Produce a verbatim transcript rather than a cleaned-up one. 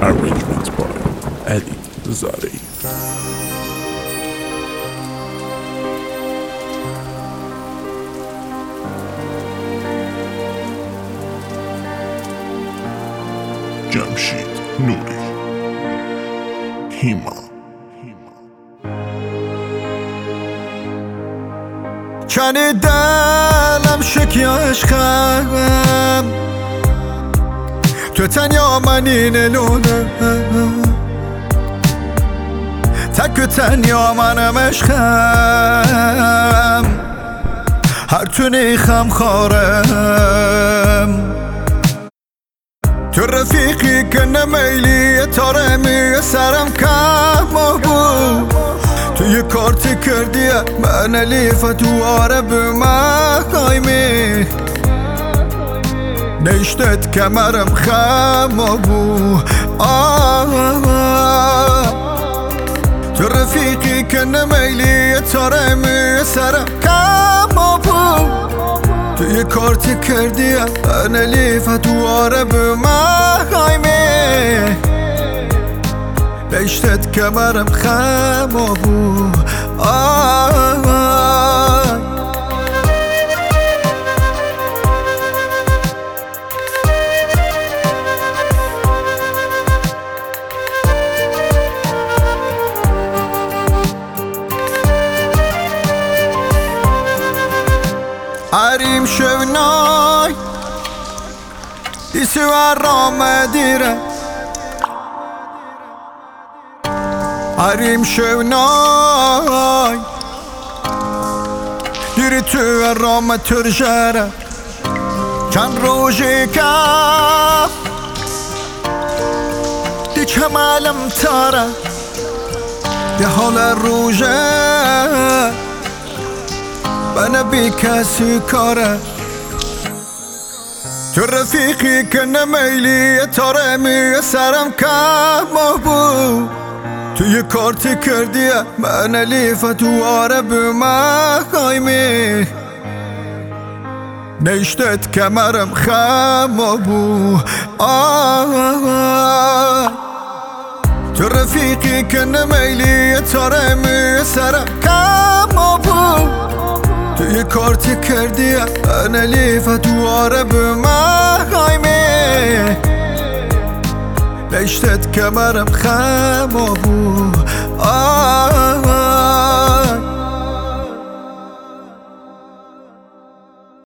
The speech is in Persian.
Arrangements by Eddie Zari. Jamshid Nouri. Hima. شنیدم شکی عشقم تو تنیا منی نلونه تک و تنیا منم عشقم هر تو نیخم خارم تو رفیقی که نمیلی تارمی سرم کم بود تو یه کارتی کردی من لیفت تو عرب مقایمی نشتت کمرم خم بو تو رفیقی که نمیلی تارمی سرم کم بود تو یه کارتی کردی من لیفت تو عرب مقایمی نشتت کمرم خم بو عریم شونای دیسی و رام دیره عریم شونای دیری تو رام ترجره چند روزی کم دی کمالم تاره دی حال روزه بنا بی کسی کاره تو رفیقی که نمیلی تارمی سرم کم بود تو یه کارتی کردی من لیفت تو عرب مقایمی نشتت کمرم خم بو تو رفیقی که نمیلی تارمی سرم کم بود تو یه کارتی کردی من لیفت تو عرب مقایمی نشتت کمرم خم بو